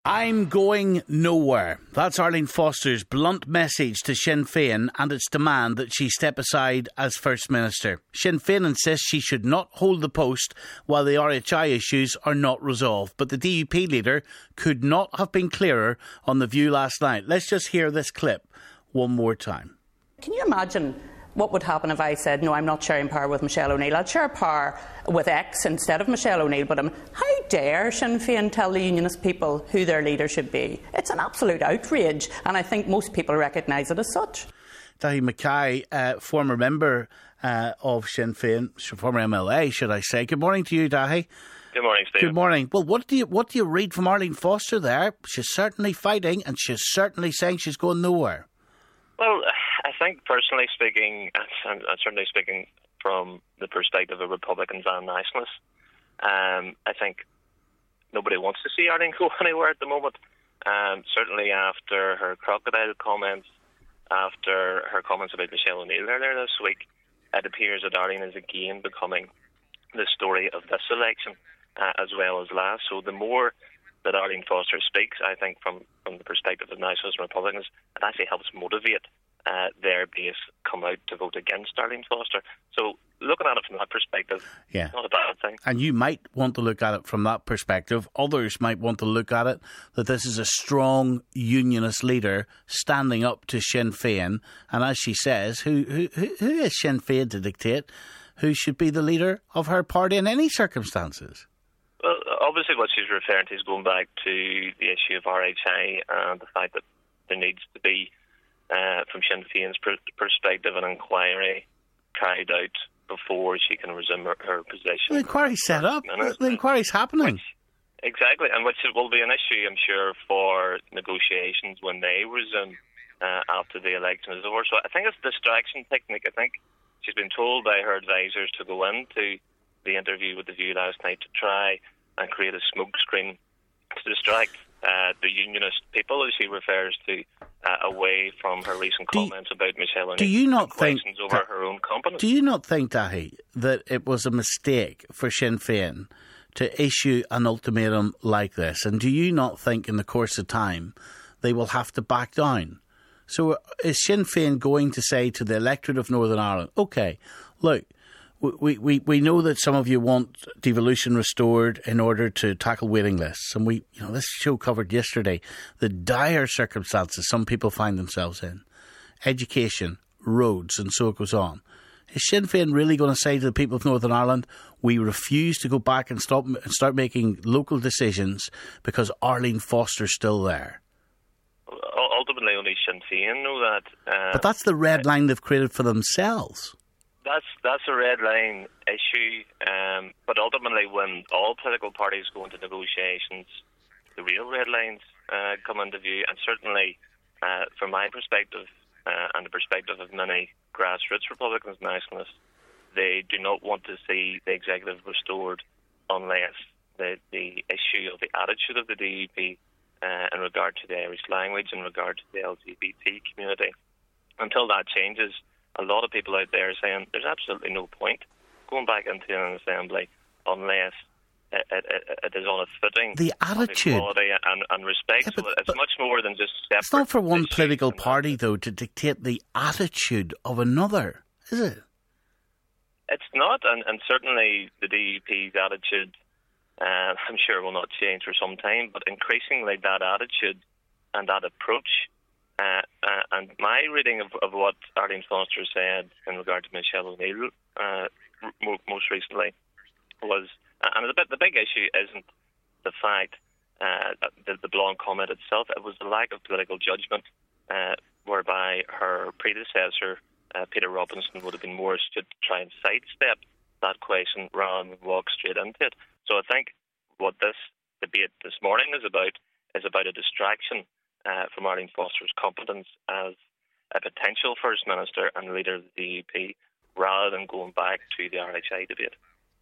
I'm going nowhere. That's Arlene Foster's blunt message to Sinn Féin and its demand that she step aside as First Minister. Sinn Féin insists she should not hold the post while the RHI issues are not resolved. But the DUP leader could not have been clearer on The View last night. Let's just hear this clip one more time. Can you imagine what would happen if I said, no, I'm not sharing power with Michelle O'Neill, I'll share power with X instead of Michelle O'Neill? But how dare Sinn Féin tell the Unionist people who their leader should be? It's an absolute outrage, and I think most people recognise it as such. Daithí Mackay, former member of Sinn Féin, former MLA, should I say. Good morning to you, Daithí. Good morning, Steve. Good morning. Well, what do you read from Arlene Foster there? She's certainly fighting, and she's certainly saying she's going nowhere. Well, I think personally speaking, and certainly speaking from the perspective of Republicans and Nationalists, I think nobody wants to see Arlene go anywhere at the moment. Certainly after her crocodile comments, after her comments about Michelle O'Neill earlier this week, it appears that Arlene is again becoming the story of this election as well as last. So the more that Arlene Foster speaks, I think from the perspective of Nationalists and Republicans, it actually helps motivate their base come out to vote against Arlene Foster. So looking at it from that perspective, not a bad thing. And you might want to look at it from that perspective. Others might want to look at it that this is a strong unionist leader standing up to Sinn Féin. And as she says, who is Sinn Féin to dictate who should be the leader of her party in any circumstances? Well, obviously what she's referring to is going back to the issue of RHI and the fact that there needs to be, from Sinn Féin's perspective, an inquiry carried out before she can resume her position. The inquiry's set up. The inquiry's happening. Exactly, and which will be an issue, I'm sure, for negotiations when they resume after the election is over. So I think it's a distraction technique. I think she's been told by her advisors to go into the interview with The View last night to try and create a smokescreen to distract the unionist people, as she refers to, away from her recent comments about Michelle O'Neill. Do you not think over her own competence? Do you not think, Daithí, that it was a mistake for Sinn Féin to issue an ultimatum like this? And do you not think in the course of time they will have to back down? So is Sinn Féin going to say to the electorate of Northern Ireland, OK, look, we know that some of you want devolution restored in order to tackle waiting lists. And this show covered yesterday the dire circumstances some people find themselves in. Education, roads, and so it goes on. Is Sinn Féin really going to say to the people of Northern Ireland, we refuse to go back and start making local decisions because Arlene Foster's still there? Ultimately, only Sinn Féin know that. But that's the red line they've created for themselves. That's a red line issue, but ultimately when all political parties go into negotiations, the real red lines come into view, and certainly from my perspective and the perspective of many grassroots Republicans, Nationalists, they do not want to see the executive restored unless the issue of the attitude of the DUP in regard to the Irish language, in regard to the LGBT community, until that changes. A lot of people out there are saying there's absolutely no point going back into an assembly unless it is on a footing the attitude of equality and respect. Yeah, so it's much more than just separate. It's not for one political party, though, to dictate the attitude of another, is it? It's not, and certainly the DUP's attitude, I'm sure, will not change for some time, but increasingly that attitude and that approach. And my reading of what Arlene Foster said in regard to Michelle O'Neill most recently was, and the big issue isn't the fact the blonde comment itself, it was the lack of political judgment whereby her predecessor, Peter Robinson, would have been more astute to try and sidestep that question rather than walk straight into it. So I think what this debate this morning is about a distraction from Arlene Foster's competence as a potential First Minister and leader of the DUP, rather than going back to the RHI debate.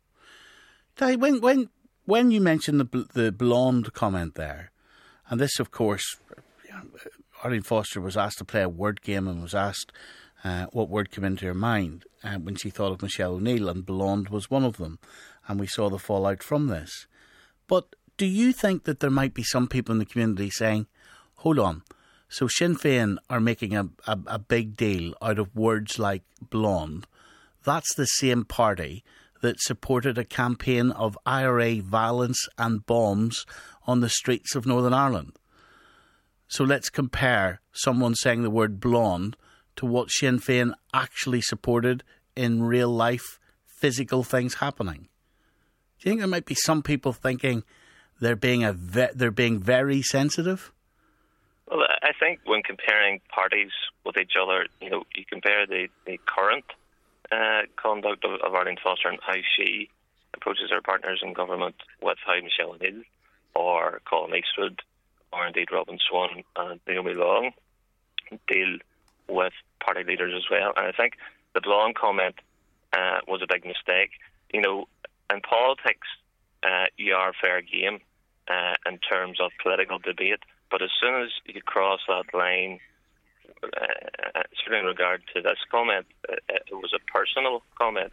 When you mentioned the blonde comment there, and this, of course, Arlene Foster was asked to play a word game and was asked what word came into her mind when she thought of Michelle O'Neill, and blonde was one of them, and we saw the fallout from this. But do you think that there might be some people in the community saying, hold on, so Sinn Féin are making a big deal out of words like blonde? That's the same party that supported a campaign of IRA violence and bombs on the streets of Northern Ireland. So let's compare someone saying the word blonde to what Sinn Féin actually supported in real life, physical things happening. Do you think there might be some people thinking they're being very sensitive? Well, I think when comparing parties with each other, you compare the current conduct of Arlene Foster and how she approaches her partners in government with how Michelle O'Neill or Colin Eastwood or indeed Robin Swan and Naomi Long deal with party leaders as well. And I think the blonde comment was a big mistake. In politics, you are fair game in terms of political debate, but as soon as you cross that line, certainly in regard to this comment, it was a personal comment,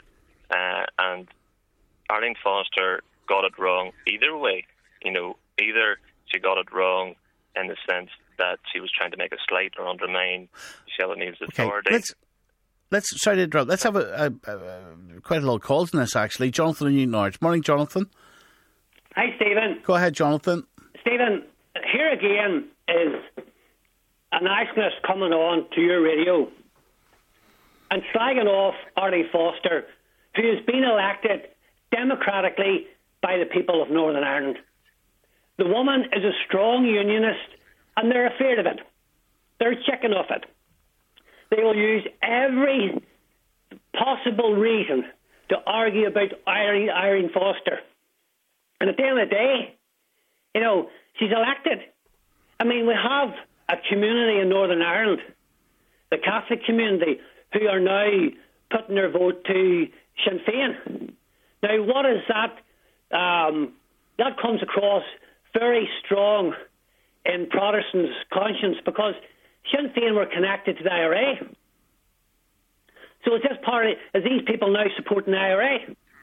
and Arlene Foster got it wrong either way. Either she got it wrong in the sense that she was trying to make a slight or undermine Michelle O'Neill's authority. Let's sorry to interrupt. Let's have quite a lot of calls in this, actually. Jonathan in Newton Arch. Morning, Jonathan. Hi, Stephen. Go ahead, Jonathan. Stephen, here again is a niceness coming on to your radio and slagging off Arlene Foster, who has been elected democratically by the people of Northern Ireland. The woman is a strong unionist, and they're afraid of it. They're chicken of it. They will use every possible reason to argue about Arlene Foster. And at the end of the day, she's elected. I mean, we have a community in Northern Ireland, the Catholic community, who are now putting their vote to Sinn Féin. Now, what is that? That comes across very strong in Protestants' conscience because Sinn Féin were connected to the IRA. So is this party, is these people now supporting the IRA?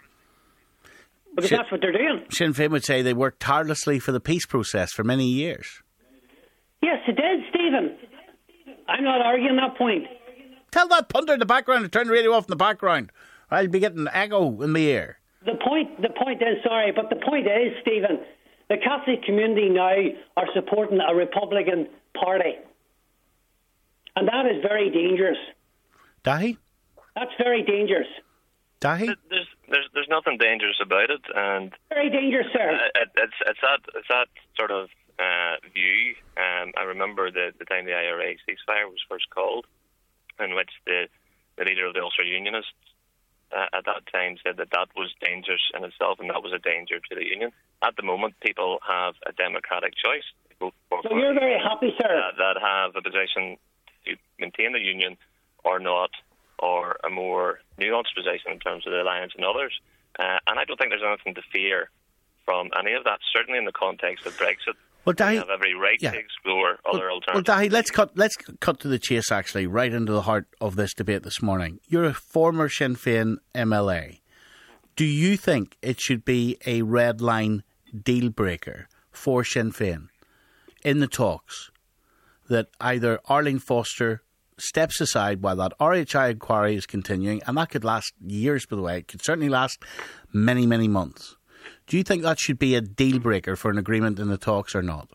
Because that's what they're doing. Sinn Féin would say they worked tirelessly for the peace process for many years. Yes, it did, Stephen. I'm not arguing that point. Tell that punter in the background to turn the radio off in the background. I'll be getting echo in my ear. The point is, Stephen, the Catholic community now are supporting a Republican Party. And that is very dangerous. Dahi? That's very dangerous. Dahi? There's nothing dangerous about it, and very dangerous, sir. It's that sort of view. I remember the time the IRA ceasefire was first called, in which the leader of the Ulster Unionists at that time said that was dangerous in itself, and that was a danger to the union. At the moment, people have a democratic choice. So you're very happy, sir? That have a position to maintain the union or not, or a more nuanced position in terms of the alliance and others. And I don't think there's anything to fear from any of that, certainly in the context of Brexit. Well, Dahi, we have every right to explore other alternatives. Well, Dahi, let's cut to the chase, actually, right into the heart of this debate this morning. You're a former Sinn Féin MLA. Do you think it should be a red line deal breaker for Sinn Féin in the talks that either Arlene Foster steps aside while that RHI inquiry is continuing, and that could last years, by the way. It could certainly last many, many months. Do you think that should be a deal breaker for an agreement in the talks or not?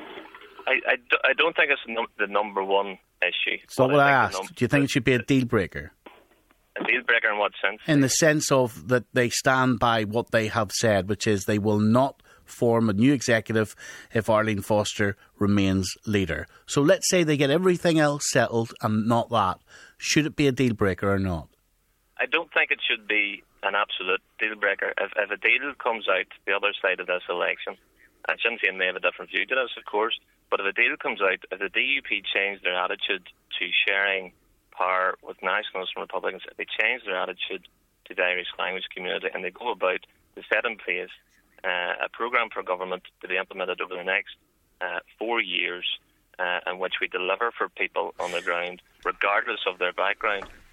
I don't think it's the number one issue. That's not what I asked. Do you think it should be a deal breaker? A deal breaker in what sense? In the sense of that they stand by what they have said, which is they will not form a new executive if Arlene Foster remains leader. So let's say they get everything else settled and not that. Should it be a deal breaker or not? I don't think it should be an absolute deal breaker. If a deal comes out the other side of this election, and Sinn Féin may have a different view to this, of course, but if a deal comes out, if the DUP change their attitude to sharing power with nationalists and Republicans, if they change their attitude to the Irish language community and they go about to set in place a programme for government to be implemented over the next 4 years in which we deliver for people on the ground, regardless of their background,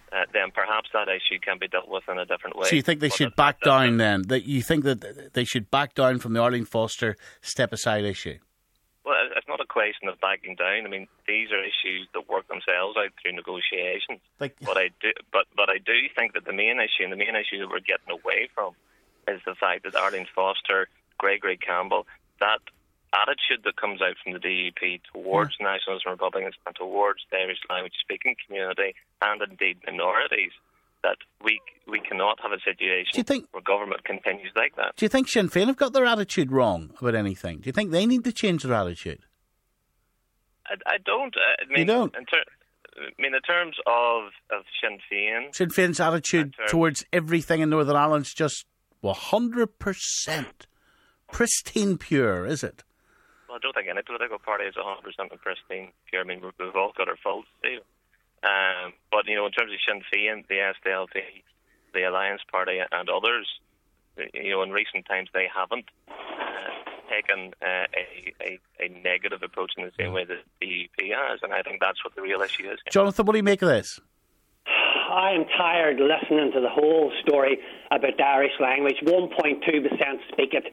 then perhaps that issue can be dealt with in a different way. So you think they should back down then? That you think that they should back down from the Arlene Foster step-aside issue? Well, it's not a question of backing down. I mean, these are issues that work themselves out through negotiations. But I do think that the main issue that we're getting away from is the fact that Arlene Foster, Gregory Campbell, that attitude that comes out from the DUP towards nationalists and Republicans and towards the Irish language speaking community and indeed minorities, that we cannot have a situation where government continues like that. Do you think Sinn Féin have got their attitude wrong about anything? Do you think they need to change their attitude? I don't. You don't? In terms of Sinn Féin... Sinn Féin's attitude towards everything in Northern Ireland's just 100% pristine pure, is it? Well, I don't think any political party is 100% pristine pure. I mean, we've all got our faults, Steve. But, in terms of Sinn Féin, the SDLP, the Alliance Party and others, in recent times they haven't taken a negative approach in the same way that the DUP has, and I think that's what the real issue is. Jonathan, what do you make of this? I am tired listening to the whole story about the Irish language. 1.2% speak it.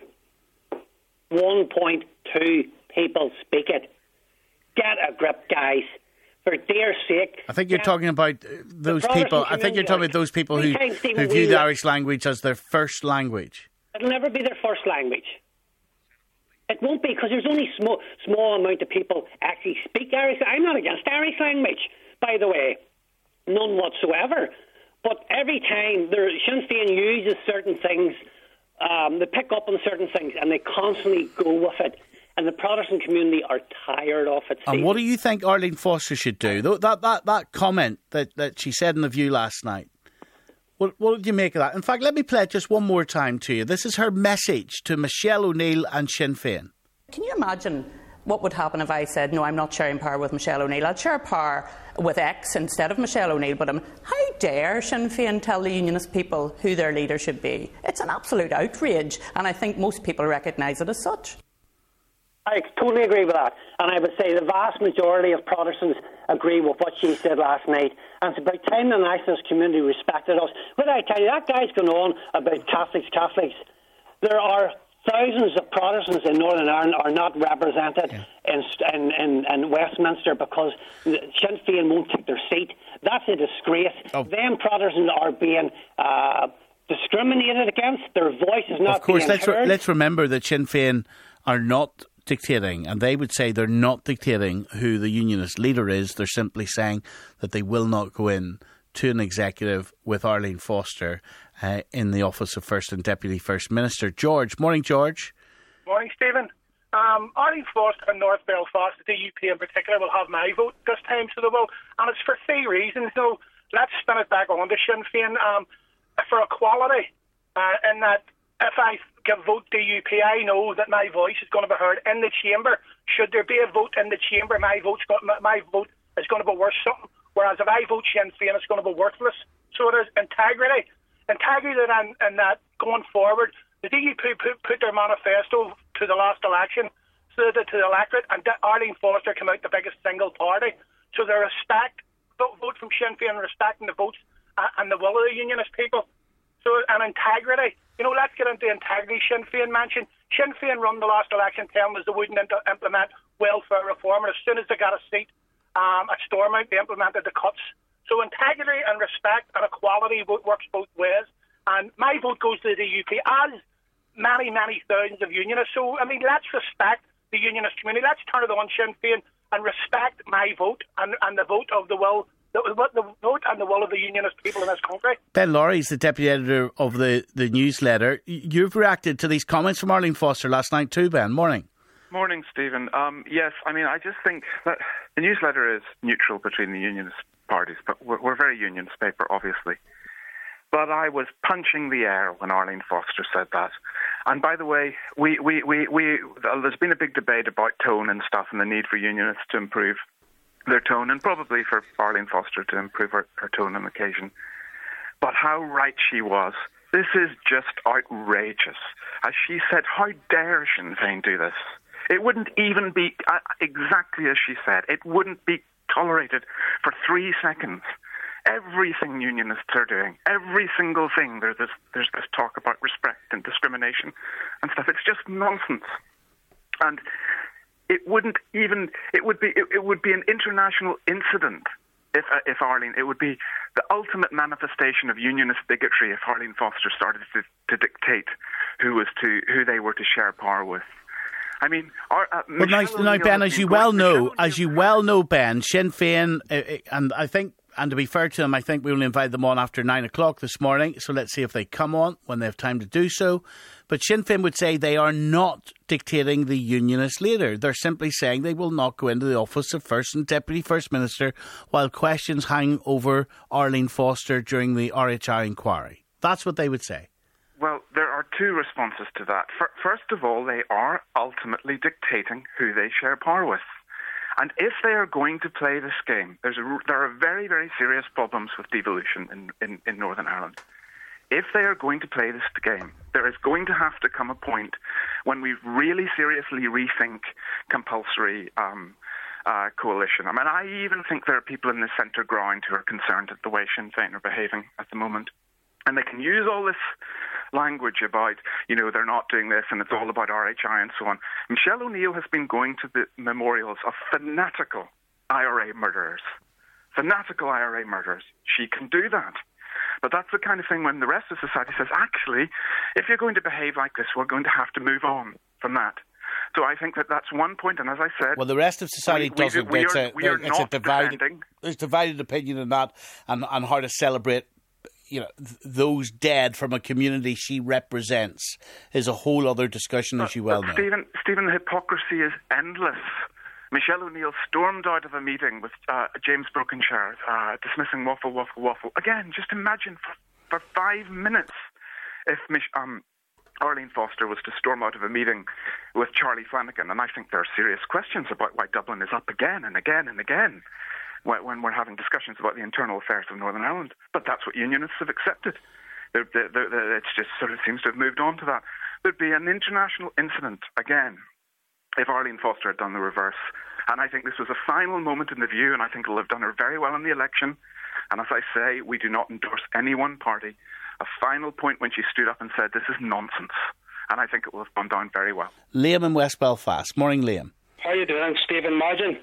1.2 people speak it. Get a grip, guys. For dear sake. I think you're talking about those people. I think you're talking about those people who view the Irish language as their first language. It'll never be their first language. It won't be, because there's only small amount of people actually speak Irish. I'm not against Irish language, by the way. None whatsoever. But every time Sinn Féin uses certain things, they pick up on certain things and they constantly go with it. And the Protestant community are tired of it. And what do you think Arlene Foster should do? That comment that she said in The View last night, what did you make of that? In fact, let me play it just one more time to you. This is her message to Michelle O'Neill and Sinn Féin. Can you imagine what would happen if I said, no, I'm not sharing power with Michelle O'Neill, I'll share power with X instead of Michelle O'Neill, but how dare Sinn Féin tell the Unionist people who their leader should be? It's an absolute outrage, and I think most people recognise it as such. I totally agree with that, and I would say the vast majority of Protestants agree with what she said last night, and it's about time the nationalist community respected us. What I tell you, that guy's going on about Catholics. There are thousands of Protestants in Northern Ireland are not represented in Westminster because Sinn Féin won't take their seat. That's a disgrace. Them Protestants are being discriminated against. Their voice is not being heard. Of course, let's remember that Sinn Féin are not dictating, and they would say they're not dictating who the Unionist leader is. They're simply saying that they will not go in to an executive with Arlene Foster in the office of First and Deputy First Minister. George. Morning, George. Morning, Stephen. Arlene Foster and North Belfast, the DUP in particular, will have my vote this time, so they will, and it's for 3 reasons. So let's spin it back on to Sinn Féin for equality, in that if I give vote DUP, I know that my voice is going to be heard in the chamber. Should there be a vote in the chamber, my vote is going to be worth something. Whereas if I vote Sinn Féin, it's going to be worthless. So it is integrity. Integrity and that going forward, the DUP put their manifesto to the last election, to the electorate, and Arlene Foster came out the biggest single party. So they vote from Sinn Féin, respecting the votes and the will of the Unionist people. So, and integrity. Let's get into integrity. Sinn Féin mentioned. Sinn Féin run the last election telling us they wouldn't implement welfare reform, and as soon as they got a seat at Stormont, they implemented the cuts. So integrity and respect and equality works both ways. And my vote goes to the DUP, as many, many thousands of Unionists. So, let's respect the Unionist community. Let's turn it on Sinn Féin and respect my vote and the vote of the will. The vote and the will of the Unionist people in this country. Ben Laurie is the deputy editor of the newsletter. You've reacted to these comments from Arlene Foster last night too, Ben. Morning. Morning, Stephen. Yes, I just think that the newsletter is neutral between the Unionist parties, but we're a very Unionist paper, obviously. But I was punching the air when Arlene Foster said that. And by the way, there's been a big debate about tone and stuff and the need for Unionists to improve their tone, and probably for Arlene Foster to improve her tone on occasion. But how right she was. This is just outrageous. As she said, how dare Sinn Féin do this? It wouldn't even be, exactly as she said, it wouldn't be tolerated for 3 seconds everything unionists are doing, every single thing, there's this talk about respect and discrimination and stuff. It's just nonsense. And it would be an international incident if Arlene, it would be the ultimate manifestation of unionist bigotry if Arlene Foster started to dictate who they were to share power with. I mean, now, Ben, as you well know, Ben, Sinn Féin, and I think, and to be fair to them, I think we only invited them on after 9 o'clock this morning, so let's see if they come on when they have time to do so. But Sinn Féin would say they are not dictating the unionist leader. They're simply saying they will not go into the office of First and Deputy First Minister while questions hang over Arlene Foster during the RHI inquiry. That's what they would say. Well, there are two responses to that. First of all, they are ultimately dictating who they share power with. And if they are going to play this game, there are very, very serious problems with devolution in Northern Ireland. If they are going to play this game, there is going to have to come a point when we really seriously rethink compulsory coalition. I mean, I even think there are people in the centre ground who are concerned at the way Sinn Féin are behaving at the moment. And they can use all this language about, they're not doing this and it's all about RHI and so on. Michelle O'Neill has been going to the memorials of fanatical IRA murderers. Fanatical IRA murderers. She can do that. But that's the kind of thing when the rest of society says, actually, if you're going to behave like this, we're going to have to move on from that. So I think that's one point, and as I said... Well, the rest of society doesn't. There's divided opinion on that and how to celebrate those dead from a community she represents is a whole other discussion, as you well know. Stephen, the hypocrisy is endless. Michelle O'Neill stormed out of a meeting with James Brokenshire, dismissing waffle. Again, just imagine for 5 minutes if Arlene Foster was to storm out of a meeting with Charlie Flanagan. And I think there are serious questions about why Dublin is up again and again and again when we're having discussions about the internal affairs of Northern Ireland. But that's what unionists have accepted. It just sort of seems to have moved on to that. There'd be an international incident again if Arlene Foster had done the reverse. And I think this was a final moment in the view, and I think it'll have done her very well in the election. And as I say, we do not endorse any one party. A final point when she stood up and said, this is nonsense. And I think it will have gone down very well. Liam in West Belfast. Morning, Liam. How are you doing, Stephen Madgen?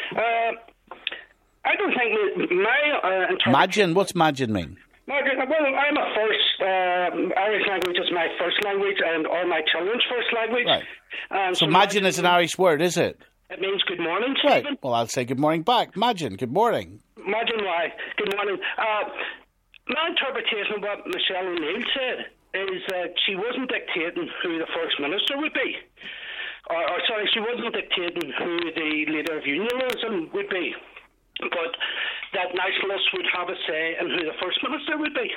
I don't think my... Madgen? What's Madgen mean? Madgen, well, I'm a first... Irish language is my first language and all my children's first language. Right. So Madgen is an Irish word, is it? It means good morning, Stephen. Right. Well, I'll say good morning back. Madgen, good morning. Madgen, why? Good morning. My interpretation of what Michelle O'Neill said is that she wasn't dictating who the First Minister would be. Sorry, she wasn't dictating who the leader of unionism would be. But that nationalists would have a say in who the First Minister would be.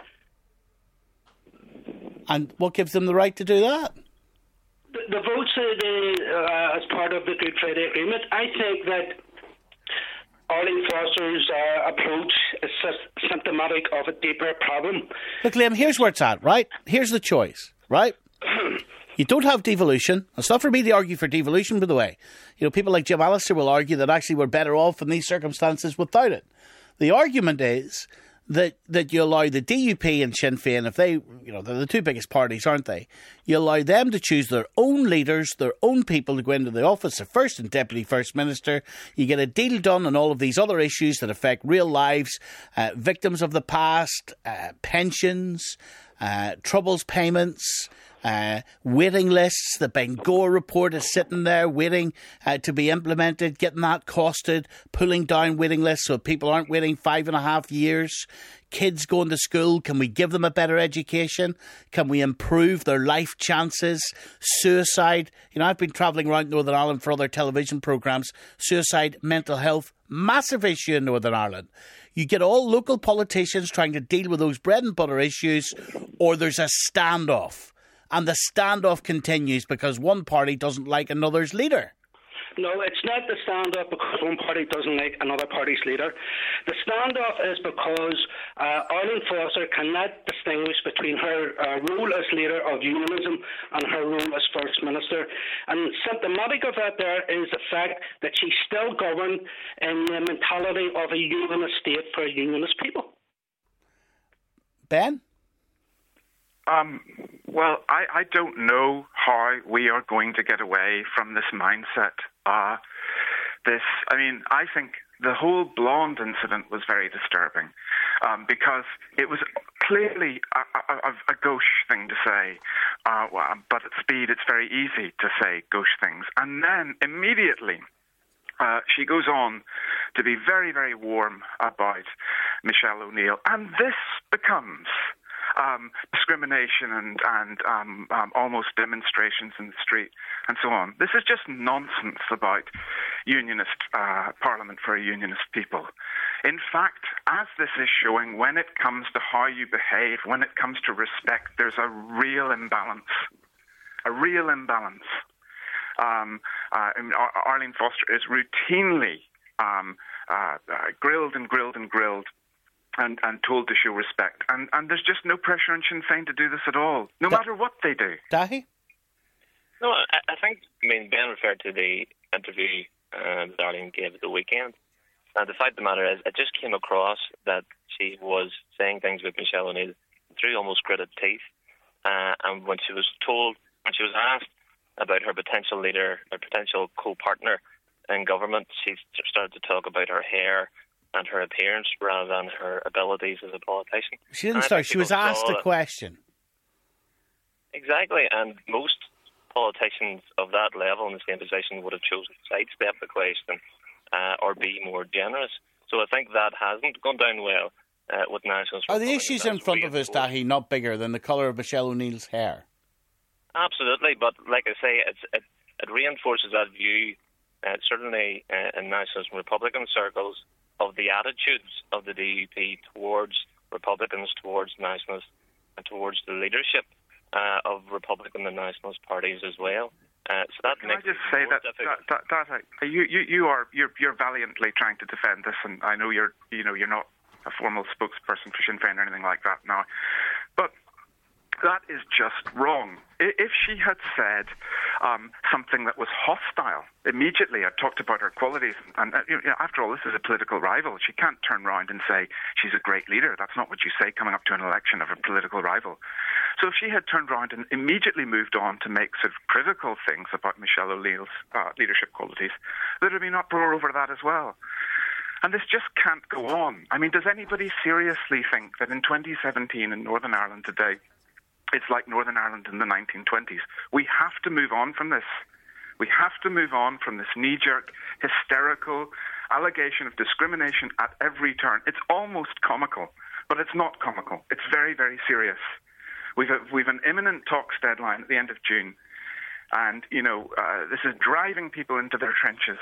And what gives them the right to do that? The votes as part of the Good Friday Agreement, I think that Arlene Foster's approach is symptomatic of a deeper problem. Look, Liam, here's where it's at, right? Here's the choice, right? You don't have devolution. It's not for me to argue for devolution, by the way. People like Jim Allister will argue that actually we're better off in these circumstances without it. The argument is that you allow the DUP and Sinn Féin, if they, they're the two biggest parties, aren't they? You allow them to choose their own leaders, their own people to go into the office of First and Deputy First Minister. You get a deal done on all of these other issues that affect real lives, victims of the past, pensions, troubles payments, waiting lists. The Bangor report is sitting there waiting to be implemented, getting that costed, pulling down waiting lists so people aren't waiting 5.5 years. Kids going to school, can we give them a better education? Can we improve their life chances? Suicide. I've been travelling around Northern Ireland for other television programmes. Suicide, mental health, massive issue in Northern Ireland. You get all local politicians trying to deal with those bread and butter issues, or there's a standoff. And the standoff continues because one party doesn't like another's leader. No, it's not the standoff because one party doesn't like another party's leader. The standoff is because Arlene Foster cannot distinguish between her role as leader of unionism and her role as First Minister. And symptomatic of that there is the fact that she's still governed in the mentality of a unionist state for unionist people. Ben? Well, I don't know how we are going to get away from this mindset. I think the whole Blonde incident was very disturbing because it was clearly a gauche thing to say, but at speed it's very easy to say gauche things. And then immediately she goes on to be very, very warm about Michelle O'Neill. And this becomes discrimination and almost demonstrations in the street and so on. This is just nonsense about unionist parliament for a unionist people. In fact, as this is showing, when it comes to how you behave, when it comes to respect, there's a real imbalance. Arlene Foster is routinely grilled and told to show respect. And there's just no pressure on Sinn Féin to do this at all, no matter what they do. Dahi? No, I think, Ben referred to the interview that Arlene gave at the weekend. And the fact of the matter is, it just came across that she was saying things with Michelle O'Neill through almost gritted teeth. And when she was asked about her potential leader, her potential co-partner in government, she started to talk about her hair and her appearance rather than her abilities as a politician. She didn't start. She was asked a question. Exactly, and most politicians of that level in the same position would have chosen to sidestep the question or be more generous. So I think that hasn't gone down well with Nationals. Are the issues in front of us, Dahi, not bigger than the colour of Michelle O'Neill's hair? Absolutely, but like I say, it reinforces that view, certainly in Nationalist and Republican circles, of the attitudes of the DUP towards Republicans, towards Nationalists, and towards the leadership of Republican and Nationalist parties as well. So that Can makes I just say that you're valiantly trying to defend this, and I know you're not a formal spokesperson for Sinn Féin or anything like that now, but that is just wrong. If she had said something that was hostile immediately, I talked about her qualities, and after all, this is a political rival. She can't turn around and say she's a great leader. That's not what you say coming up to an election of a political rival. So if she had turned around and immediately moved on to make sort of critical things about Michelle O'Neill's leadership qualities, there would have been uproar over that as well. And this just can't go on. I mean, does anybody seriously think that in 2017 in Northern Ireland today, it's like Northern Ireland in the 1920s? We have to move on from this. We have to move on from this knee-jerk, hysterical allegation of discrimination at every turn. It's almost comical, but it's not comical. It's very, very serious. We've an imminent talks deadline at the end of June, and this is driving people into their trenches,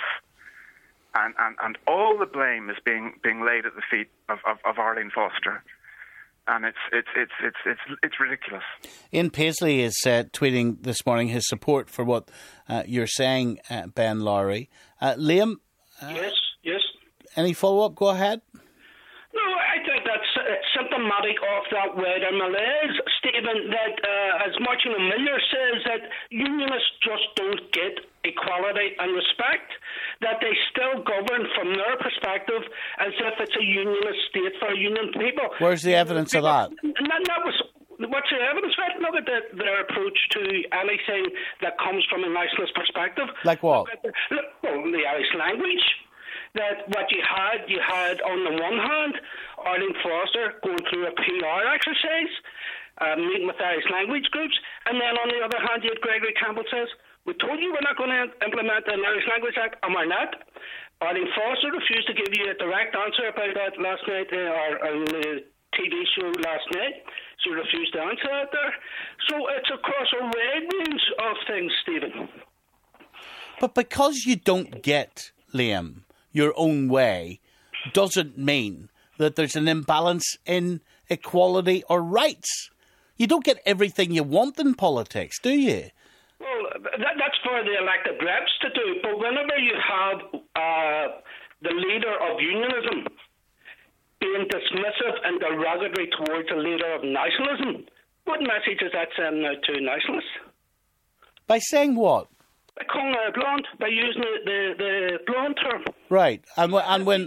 and all the blame is being laid at the feet of Arlene Foster. And it's ridiculous. Ian Paisley is tweeting this morning his support for what you're saying, Ben Lowry. Liam? Yes. Any follow-up? Go ahead. No, I think that's symptomatic of that wider malaise, Stephen, that as Martin O'Miller says, that unionists just don't get equality and respect, that they still govern from their perspective as if it's a unionist state for union people. Where's the evidence of that? What's the evidence? Right? Look at their approach to anything that comes from a nationalist perspective. Like what? The Irish language. That what you had on the one hand, Arlene Foster going through a PR exercise, meeting with Irish language groups, and then on the other hand, you had Gregory Campbell says, we told you we're not going to implement the Irish Language Act, and we're not. Arlene Foster refused to give you a direct answer about that last night, or on the TV show last night. She refused to answer that there. So it's across a range of things, Stephen. But because you don't get, Liam, your own way, doesn't mean that there's an imbalance in equality or rights. You don't get everything you want in politics, do you? Well, that's for the elected reps to do, but whenever you have the leader of unionism being dismissive and derogatory towards the leader of nationalism, what message is that sending out to nationalists? By saying what? By calling her blonde, by using the blonde term. Right, and when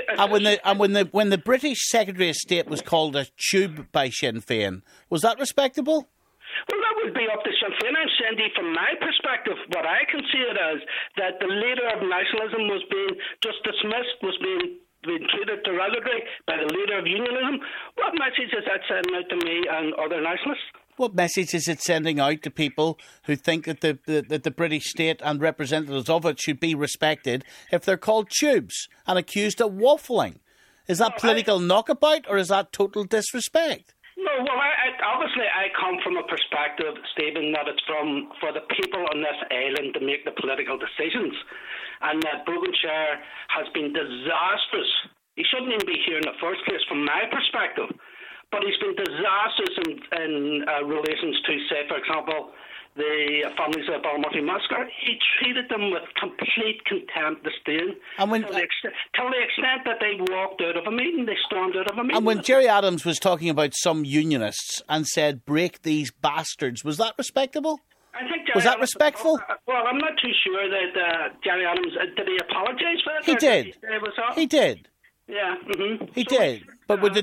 the British Secretary of State was called a tube by Sinn Féin, was that respectable? Well, that would be up to Sinn Féin. And Cindy, from my perspective, what I can see it as, that the leader of nationalism was being just dismissed, was being treated derogatory by the leader of unionism. What message is that sending out to me and other nationalists? What message is it sending out to people who think that the British state and representatives of it should be respected if they're called tubes and accused of waffling? Is that political knockabout or is that total disrespect? No, well, obviously I come from a perspective, Stephen, that it's for the people on this island to make the political decisions. And that Brogan Chair has been disastrous. He shouldn't even be here in the first place from my perspective. But he's been disastrous in relations to, say, for example, the families of the Ballymurphy massacre. He treated them with complete contempt, disdain, to the extent that they walked out of a meeting, they stormed out of a meeting. And when Gerry Adams was talking about some unionists and said, break these bastards, was that respectable? I think was that respectful? Well, I'm not too sure that Gerry Adams, did he apologise for that? He did. He did. Yeah. Mm-hmm. He did. But would the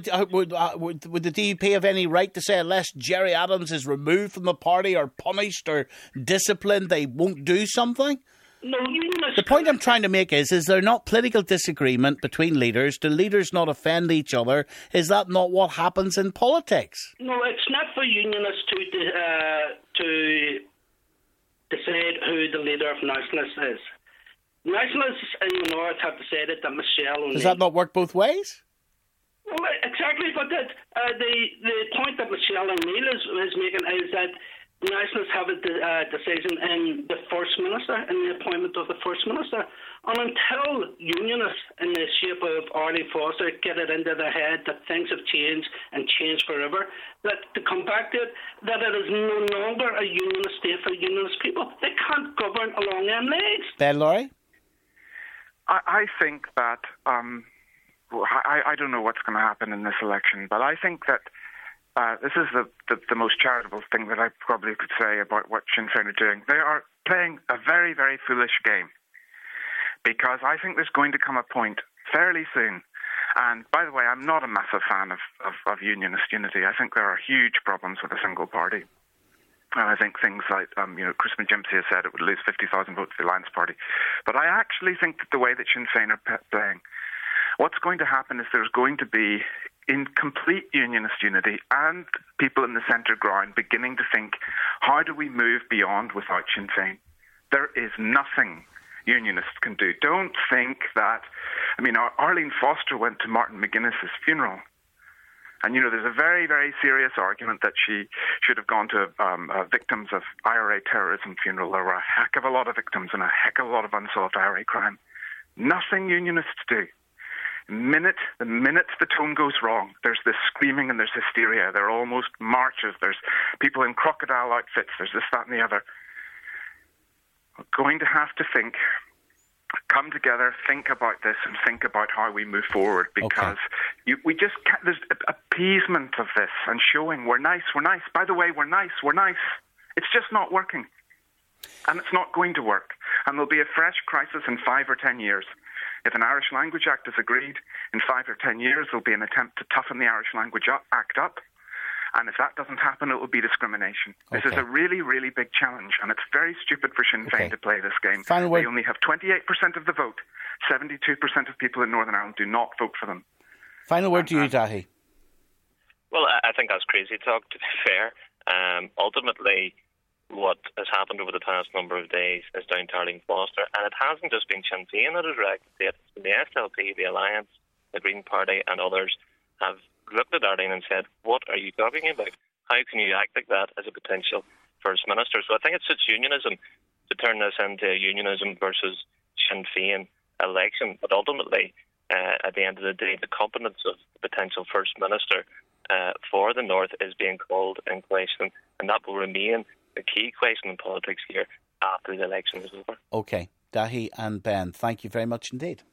DUP have any right to say unless Gerry Adams is removed from the party or punished or disciplined, they won't do something? No, the point I'm trying to make is there not political disagreement between leaders? Do leaders not offend each other? Is that not what happens in politics? No, it's not for unionists to decide who the leader of nationalists is. Nationalists in the North have decided that Michelle O'Neill... Does that not work both ways? Well, exactly, but the point that Michelle O'Neill is making is that nationalists have a decision in the First Minister, in the appointment of the First Minister. And until unionists in the shape of Arlene Foster get it into their head that things have changed and changed forever, that to come back to it, that it is no longer a unionist state for unionist people. They can't govern along them legs. Ben Laurie? I think that, I don't know what's going to happen in this election, but I think that this is the most charitable thing that I probably could say about what Sinn Féin are doing. They are playing a very, very foolish game, because I think there's going to come a point fairly soon. And by the way, I'm not a massive fan of unionist unity. I think there are huge problems with a single party. And I think things like, Chris McGimpsey has said it would lose 50,000 votes to the Alliance Party. But I actually think that the way that Sinn Féin are playing, what's going to happen is there's going to be in complete unionist unity and people in the centre ground beginning to think, how do we move beyond without Sinn Féin? There is nothing unionists can do. Don't think that... Arlene Foster went to Martin McGuinness's funeral. And, there's a very, very serious argument that she should have gone to victims of IRA terrorism funeral. There were a heck of a lot of victims and a heck of a lot of unsolved IRA crime. Nothing unionists do. The minute the tone goes wrong, there's this screaming and there's hysteria. There are almost marches. There's people in crocodile outfits. There's this, that, and the other. We're going to have to come together, think about this, and think about how we move forward, because we just can't. There's appeasement of this and showing we're nice. By the way, we're nice. It's just not working, and it's not going to work. And there'll be a fresh crisis in 5 or 10 years. If an Irish Language Act is agreed, in 5 or 10 years there'll be an attempt to toughen the Irish Language Act up. And if that doesn't happen, it will be discrimination. This is a really, really big challenge, and it's very stupid for Sinn Féin to play this game. They only have 28% of the vote. 72% of people in Northern Ireland do not vote for them. Final word to you, Dahi. Well, I think that's crazy talk, to be fair. Ultimately, what has happened over the past number of days is down to Arlene Foster, and it hasn't just been Sinn Féin that has reacted to it. It's been the SLP, the Alliance, the Green Party, and others have looked at Arlene and said, what are you talking about? How can you act like that as a potential First Minister? So I think it suits unionism to turn this into a unionism versus Sinn Féin election. But ultimately, at the end of the day, the competence of the potential First Minister for the North is being called in question, and that will remain the key question in politics here after the election is over. OK. Daithí and Ben, thank you very much indeed.